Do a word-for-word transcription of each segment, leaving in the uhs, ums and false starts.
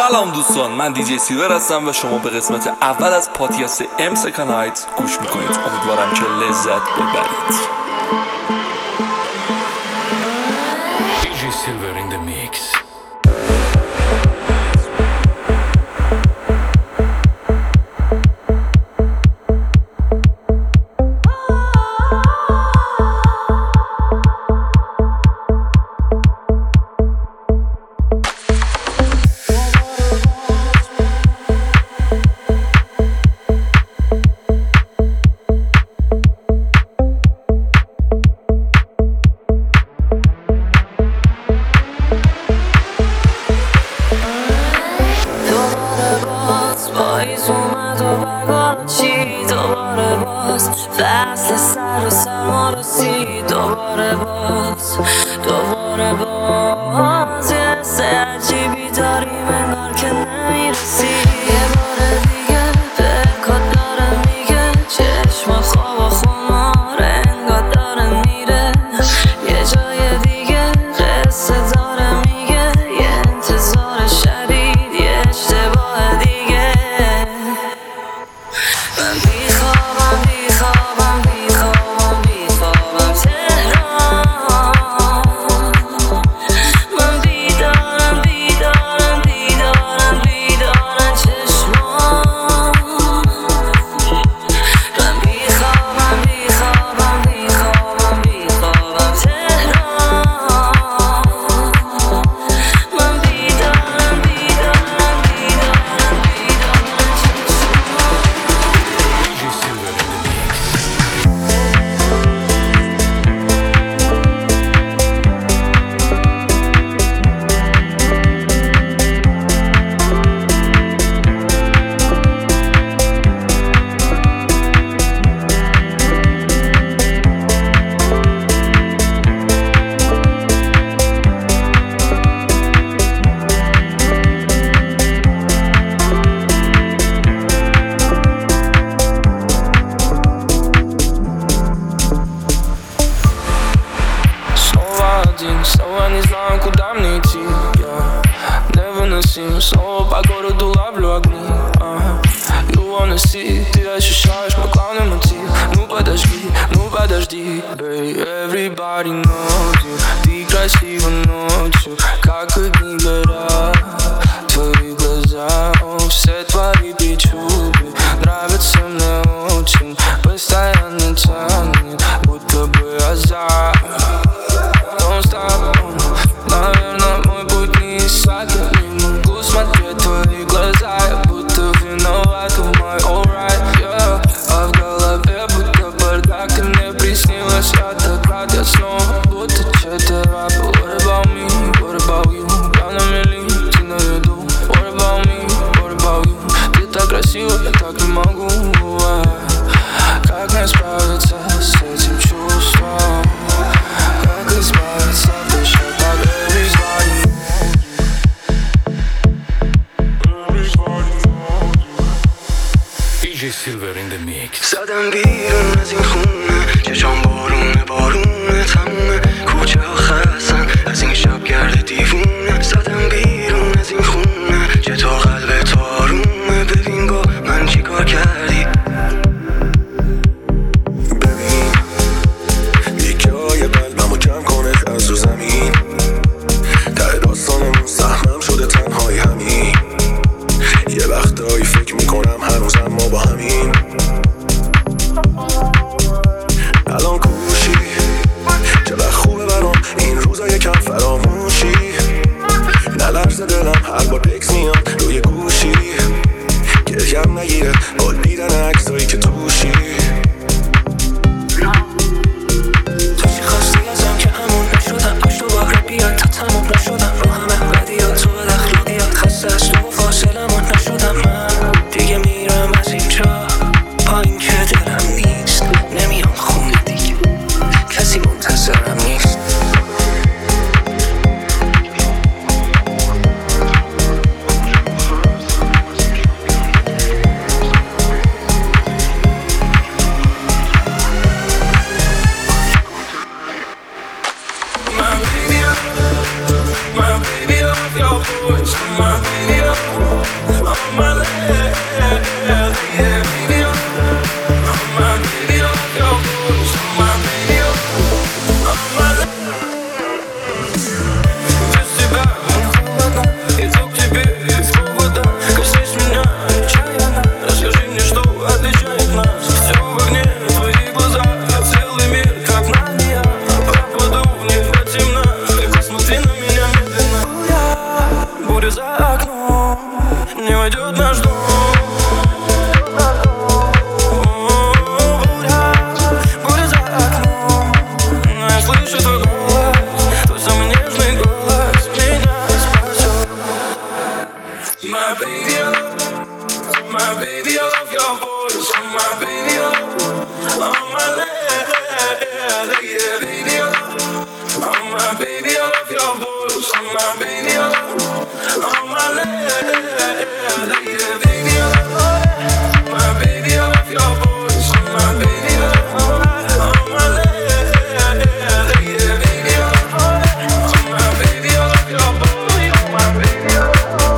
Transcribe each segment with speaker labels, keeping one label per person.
Speaker 1: سلام دوستان، من دیجی سیلور هستم و شما به قسمت اول از پادکست ام سکند هایت گوش میکنید. امیدوارم که لذت ببرید. دیجی سیلور in the mix.
Speaker 2: فصل سر و سرما رسید دوباره باز دوباره باز یه حس عجیبی داریم انگار که نمیرسی. یه بار دیگه پکات داره میگه چشم خواب و خمار انگار داره میره یه جای دیگه قصه داره میگه یه انتظار شدید یه اشتباه دیگه. من بیخوابم بیخوابم بیخوابم بیخوابم تهران. من بیدارم بیدارم بیدارم بیدارم چشمان. من بیخوابم بیخوابم بیخوابم بیخوابم تهران. من بیدارم بیدارم بیدارم بیدارم
Speaker 3: Снова не знаю, куда мне идти, yeah. Невыносим, снова по городу ловлю огни, uh-huh. You wanna see, ты ощущаешь мой главный мотив. Ну подожди, ну подожди, hey, everybody knows you. Ты красива ночью, как огни горят твои глаза, oh, все твои причуды нравятся мне очень. Постоянно тянет, будто бы азарт. Наверное, мой путь не иссякнет. Не могу смотреть в твои глаза. Я будто виноват в my alright, yeah. А в голове будто бардак. Ты мне приснилась, я так рад. Я снова будто чей-то раб. What about me, what about you? Я на мели, ты на виду. What about me, what about you? Ты так красива, я так не могу. Как мне справиться с этим чувством? Как избавиться baby, I love your voice. Oh my baby, I love, oh my lady, baby, I love, my baby, I love your voice. Oh my baby, I love, oh my lady, baby, I love, oh my baby, I love your voice. Oh my baby, I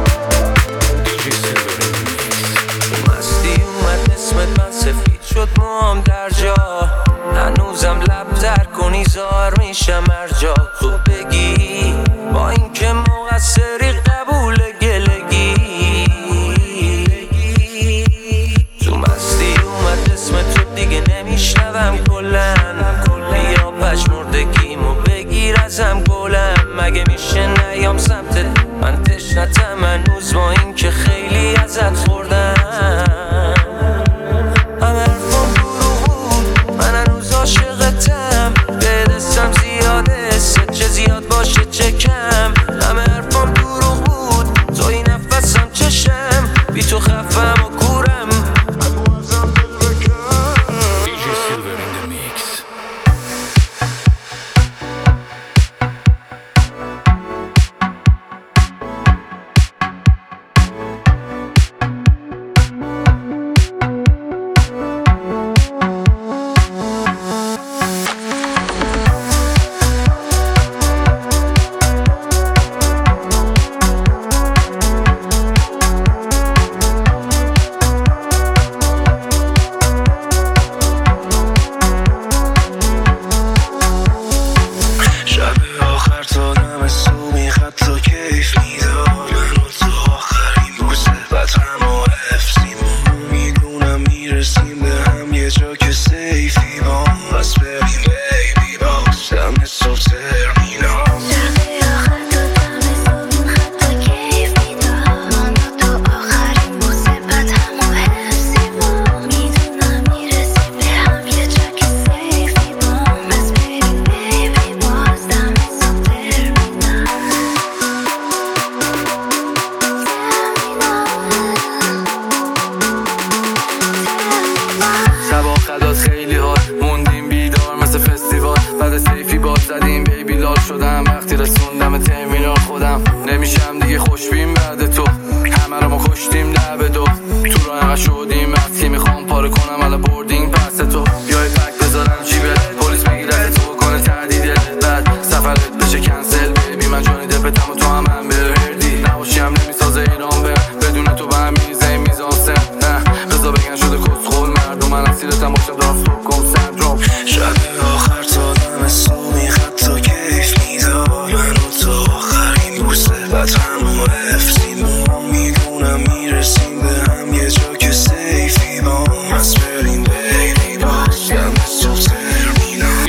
Speaker 3: love. مستی اومد اسمت من سفید شد موام در جا، هنوزم لب تر کنی زار میشم ارجا. تو بگی با این که مقصری قبول گلگی، تو مستی اومد اسم تو دیگه نمیشنوم کلن، بیا پشمردگیمو بگیر ازم گلم. مگه میشه نیام سمتت من تشنتم هنوز با این که خیلی ازت خوردم. همه حرفم دروغ بود من هنوز عاشقتم، به دستم زیاده چه زیاد باشه چه کم. همه حرفم دروغ بود تو این نفسم چشم، بی تو خفم و کورم. شدم وقتی رسوندم ترمینال خودم، نمیشم دیگه خوشبین بعد تو، همه رو ما کشتیم لب دو، تو رو انقدر شدیم از که میخوام پاره کنم الان بوردینگ پس تو، بیای پک بذارن جیبه پلیس بگیر از تو کنه تردیده، بعد سفرت بشه کنسل بیبی من جانی دپتم و تو هم هم بردی، نباشیم نمیسازه ایران به بدون تو به هم میزه میزان سن، نه بذار بگن شده کسخول مردم من اسیرتم باشم دارم سوپ کن سندروم. شب آخر تا دم صبح میخواد تو کیف میدار من و تو آخرین بوسه بعد همو افسیم ما میدونم میرسیم به هم یه جا که سیفی با از بریم بیبی باز دم صبح ترمینال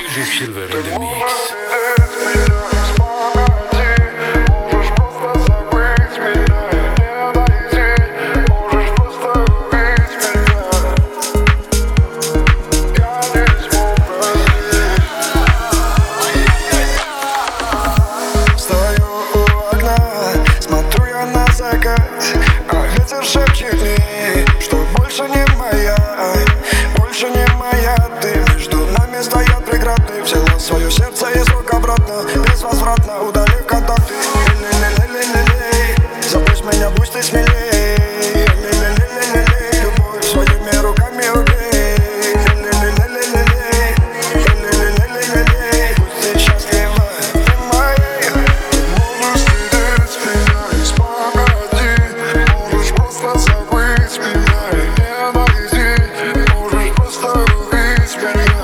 Speaker 3: свое сердце из рук обратно, безвозвратно удали контакты. Ле-ле-ле-ле-ле-ле, забудь меня, будь ты смелей. Ле-ле-ле-ле-ле-ле, любовь своими руками убей. Ле-ле-ле-ле-ле-ле, ле-ле-ле-ле-ле-ле, будь ты счастлива, ты моей. Ты можешь сидеть меня из памяти, можешь просто забыть меня и ненавидеть, можешь просто убить меня.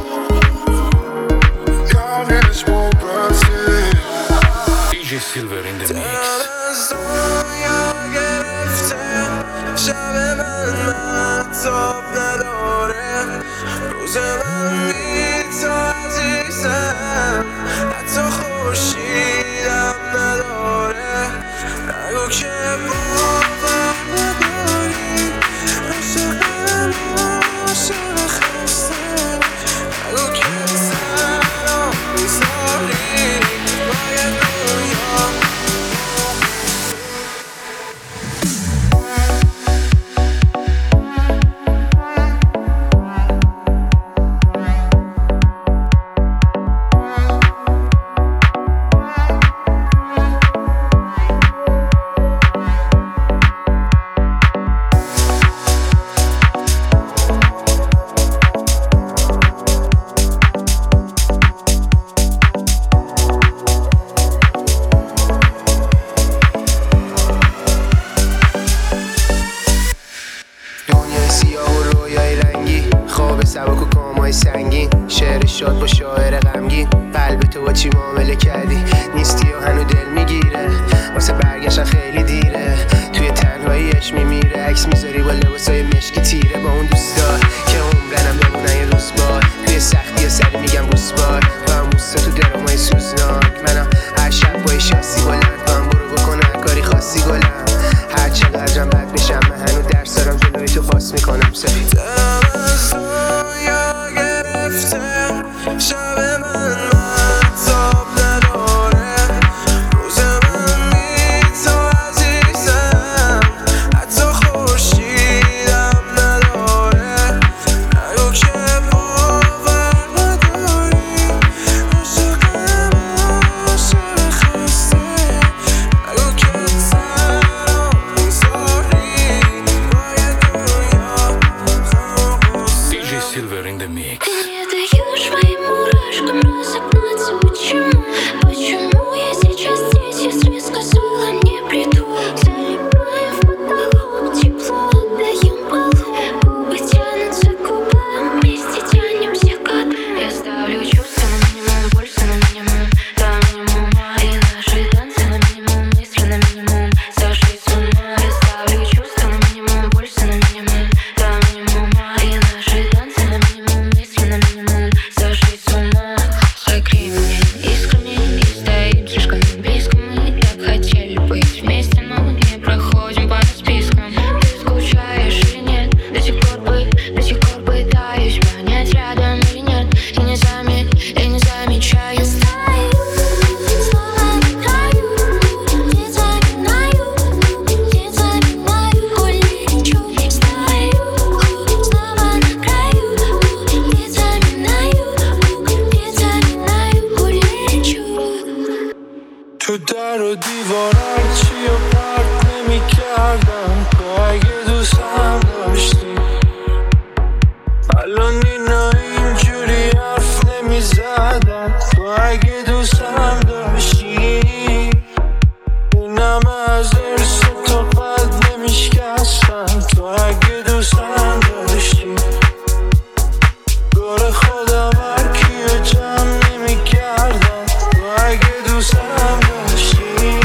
Speaker 1: Silver in the mix.
Speaker 3: شب من مهتاب نداره، روز من بی تو عزیزم، حتی خورشیدم نداره. نگو که باور نداری، عاشقم عاشق خسته، نگو که تنها میذاری باید دنیا.
Speaker 4: کردی نیستی و هنو دل میگیره واسه برگشتن خیلی دیره توی تنهاییش میمیره عکس میذاری با لباسای مشکی تیره با اون دوستا که عمرنم بمونن یه روز بار توی سختی و سری میگم بوسبار و هم موستا تو درامای سوزناک منم هر شب با شاسی بلند با هم برو بکنم هر کاری خاصی گلم هر چقدرم بد بشم من هنو درس دارم جلوی تو فاس میکنم سفید
Speaker 3: یا گرفته شب من مطاب نداره روز من بی تو عزیزم حتی خورشیدم نداره نگو که باور نداری عاشقم عاشق خسته نگو که تنها میذاری باید دنیا
Speaker 1: ди джей Silver in the mix.
Speaker 2: Ты не даешь моим мурашкам разогнаться. Почему? Почему я сейчас здесь? Если сказала, не приду. Залипаем в потолок, тепло отдаем полу. Губы тянутся к губам, вместе тянемся к дну. Я ставлю чувства на минимум, пульса на минимум, до минимума. И наши танцы на минимум, мысли на минимум, сошли с ума. Я ставлю чувства на минимум, пульса на минимум, до минимума. И наши танцы на минимум, мысли на минимум, сошли с ума. Согреем искрами и стоим слишком близко. Мы так хотели быть вместе, но не проходим по спискам. Ты скучаешь или нет? До сих пор бы, до сих пор пытаюсь понять, рядом или нет. И не замет, и не замечаю. Стою, словно на краю, не заминаю, не заминаю, улечу. Стою, снова на краю, не заминаю, не заминаю, улечу.
Speaker 3: تو در و دیوار هرچی و پرت نمی کردم تو اگه دوستم داشتی الان اینا اینجوری حرف نمی زدن تو اگه دوستم داشتی اینم از ارس تو قد نمی شکستن تو اگه دوستم داشتی دور خودم هر کیو جمع نمی کردن تو اگه دوستم داشتی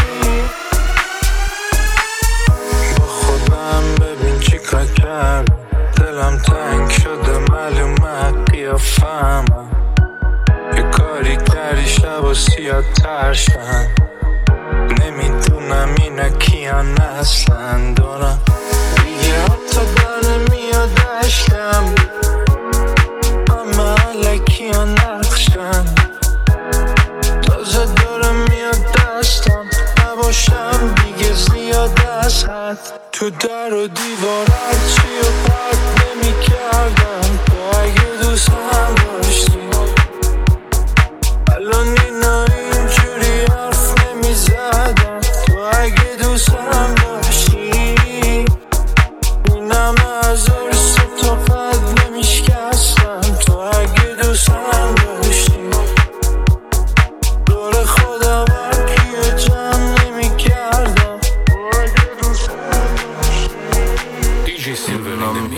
Speaker 3: با خودم ببین چی کار کردم دلم تنگ شده معلومه قیافم یه کاری کردی شب و سیاه ترشن نمیدونم اینا کیان اصلا دارم دیگه حتی در نمیاد دشتم اما علکی ها نقشن تازه دارم میاد دستم نباشم دیگه زیاد از حد تو در و دیوار هرچی و پرت نمی کردم تو اگه دوستم داشتی الان اینا اینجوری حرف نمی زدن تو اگه دوستم داشتی اینم از ارس تو قد نمی شکستم تو اگه دوستم داشتی دور خودم هر کیو جمع نمی کردم
Speaker 1: ди джей Silver in the mix.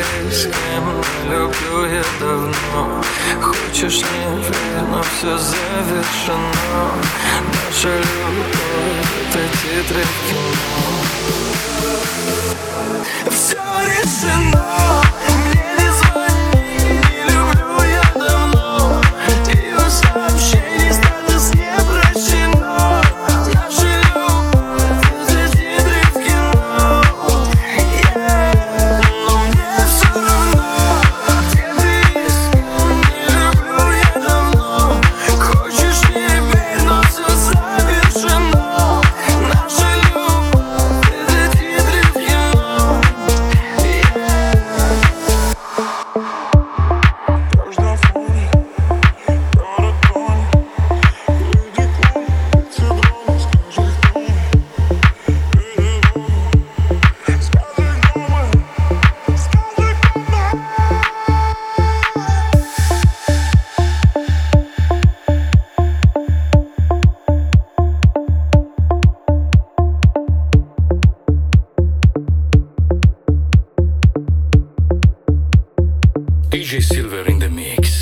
Speaker 3: с кем не люблю я давно. Хочешь, не верь, но все завершено. Наша любовь — это титры в кино. Все решено. Мне не звони, не люблю я давно. Ее сообщений статус не прощено. Наша любовь — это титры в кино. Yeah. Но мне все равно, где ты и с кем. Не люблю я давно. Хочешь, не верь, но все завершено. Наша любовь — это титры в кино.
Speaker 5: ди джей Silver in the mix.